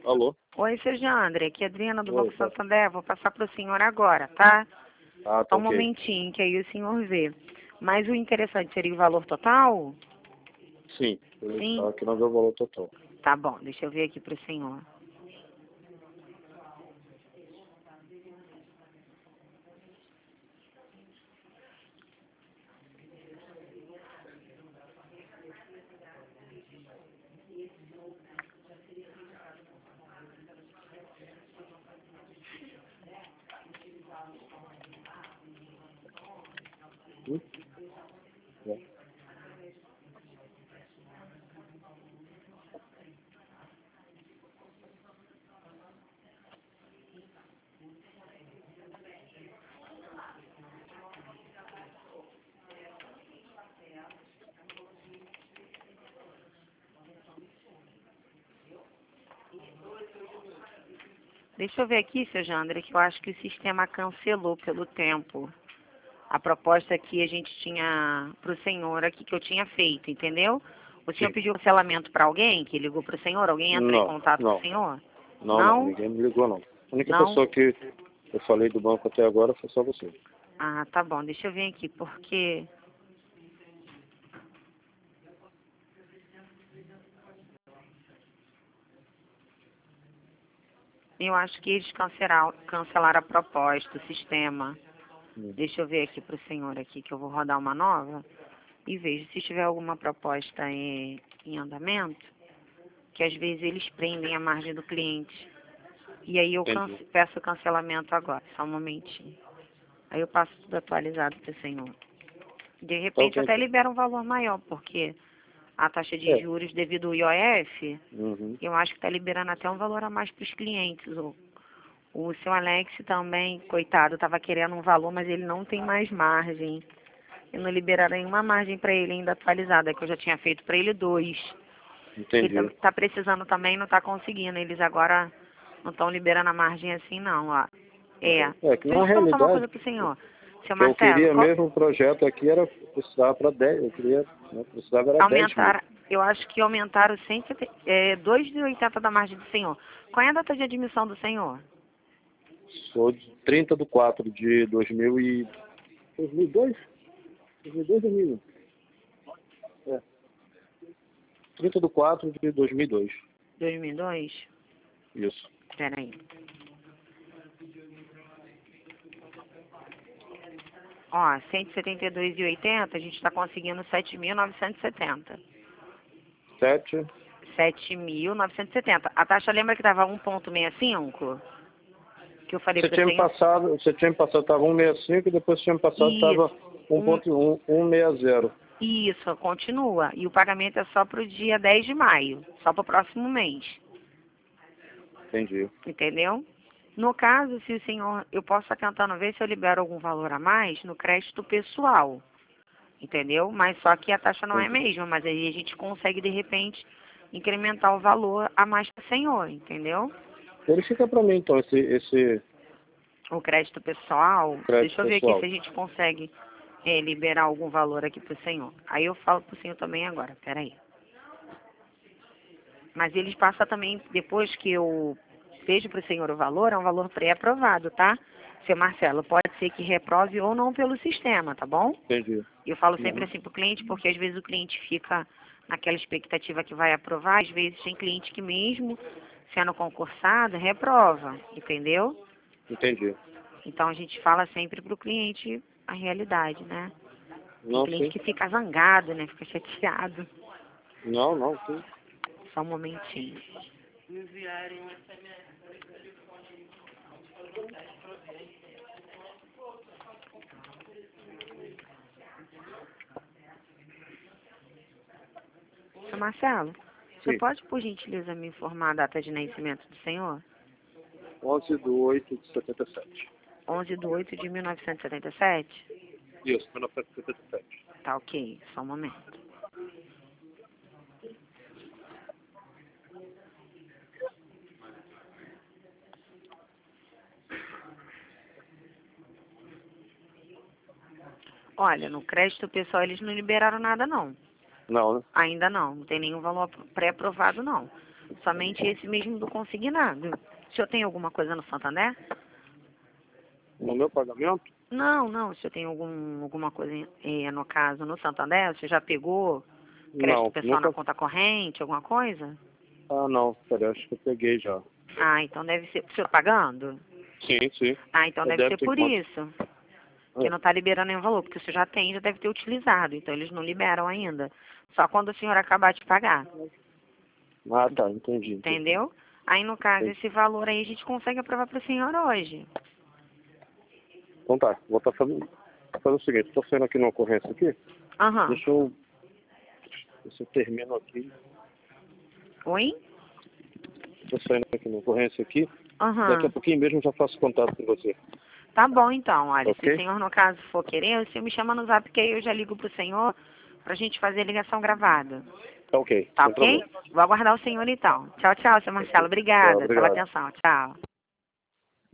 Alô? Oi, seu Jandre, aqui é Adriana do Oi, Banco tá. Santander. Vou passar para o senhor agora, tá? Ah, Só tá um ok. momentinho, que aí o senhor vê. Mas o interessante seria o valor total? Sim, ele Sim? tá aqui não deu o valor total. Tá bom, deixa eu ver aqui para o senhor. É. Deixa eu ver aqui, seu Jandre, que eu acho que o sistema cancelou pelo tempo. A proposta que a gente tinha para o senhor aqui, que eu tinha feito, entendeu? O senhor Sim. pediu cancelamento para alguém que ligou para o senhor? Alguém entrou em Não, contato com o não, senhor? não, Não? ninguém me ligou não. A única Não? pessoa que eu falei do banco até agora foi só você. Ah, tá bom. Deixa eu ver aqui, porque eu acho que eles cancelaram a proposta, o sistema. Deixa eu ver aqui para o senhor aqui, que eu vou rodar uma nova e vejo se tiver alguma proposta em andamento, que às vezes eles prendem a margem do cliente. E aí eu Entendi. peço o cancelamento agora, só um momentinho. Aí eu passo tudo atualizado para o senhor. De Tá repente ok, até então. libera um valor maior, porque a taxa de É. juros devido ao IOF, Uhum. eu acho que está liberando até um valor a mais para os clientes. O seu Alex também, coitado, estava querendo um valor, mas ele não tem mais margem. Eu não liberaram nenhuma margem para ele ainda atualizada, que eu já tinha feito para ele 2. Ele Entendi. está precisando também, não está conseguindo. Eles agora não estão liberando a margem assim, não, ó. É. É que na Deixa eu perguntar uma coisa realidade, pro senhor. Seu que eu Marcelo, queria mesmo, o projeto aqui era precisar para 10, eu queria, né, precisava era 10 mil. eu acho que aumentaram 2,80 da margem do senhor. Qual é a data de admissão do senhor? Sou de 30 de 4 de 2002? 2002, 2001. É. 30 de 4 de 2002. 2002? Isso. Espera aí. Ó, 172,80, a gente está conseguindo 7.970. 7. 7.970. A taxa lembra que estava 1,65? Que eu falei para o senhor? Você tinha me passado estava 1,65 e depois você tinha me passado estava Isso. 1,60. Isso, continua. E o pagamento é só para o dia 10 de maio, só para o próximo mês. Entendi. Entendeu? No caso, se o senhor, eu posso estar tentando ver se eu libero algum valor a mais no crédito pessoal. Entendeu? Mas só que a taxa não é a Entendi. mesma, mas aí a gente consegue, de repente, incrementar o valor a mais para o senhor, entendeu? Verifica para mim então esse O crédito pessoal, crédito deixa eu ver aqui se pessoal. a gente consegue liberar algum valor aqui para o senhor. Aí eu falo para o senhor também agora, peraí. Mas eles passam também, depois que eu vejo para o senhor o valor, é um valor pré-aprovado, tá? Seu Marcelo, pode ser que reprove ou não pelo sistema, tá bom? Entendi. Eu falo sempre Uhum. assim para o cliente, porque às vezes o cliente fica naquela expectativa que vai aprovar, às vezes tem cliente que mesmo sendo concursado, reprova, entendeu? Entendi. Então a gente fala sempre para o cliente a realidade, né? Tem Não, cliente sim. que fica zangado, né? Fica chateado. Não, sim. Só um momentinho. Seu Marcelo, você Sim. pode, por gentileza, me informar a data de nascimento do senhor? 11/8/77. 11/8/1977? Isso, 1977. Tá ok, só um momento. Olha, no crédito pessoal eles não liberaram nada não. Não, né? Ainda não, não tem nenhum valor pré-aprovado não. Somente esse mesmo do consignado. O senhor tem alguma coisa no Santander? No meu pagamento? Não, não. O senhor tem alguma coisa, no caso, no Santander? O senhor já pegou crédito Não, pessoal nunca. na conta corrente, alguma coisa? Ah, não. Peraí, acho que eu peguei já. Ah, então deve ser... O senhor pagando? Sim, sim. Ah, então É deve ser débito em por conta. isso. Que não está liberando nenhum valor, porque o senhor já tem, já deve ter utilizado. Então eles não liberam ainda. Só quando o senhor acabar de pagar. Ah, tá. Entendi. Entendeu? Aí, no caso, Entendi. esse valor aí a gente consegue aprovar para o senhor hoje. Então tá. Vou estar fazendo o seguinte. Estou saindo aqui na ocorrência aqui. Aham. Deixa eu termino aqui. Oi? Estou saindo aqui na ocorrência aqui. Daqui a Aham. pouquinho mesmo eu já faço contato com você. Tá bom, então. Olha, se o Ok? senhor, no caso, for querer, o senhor me chama no zap, que aí eu já ligo pro senhor pra gente fazer a ligação gravada. Tá ok. Tá Sem ok? problema. Vou aguardar o senhor, então. Tchau, tchau, seu Marcelo. Tchau, Obrigada pela obrigado. atenção. Tchau.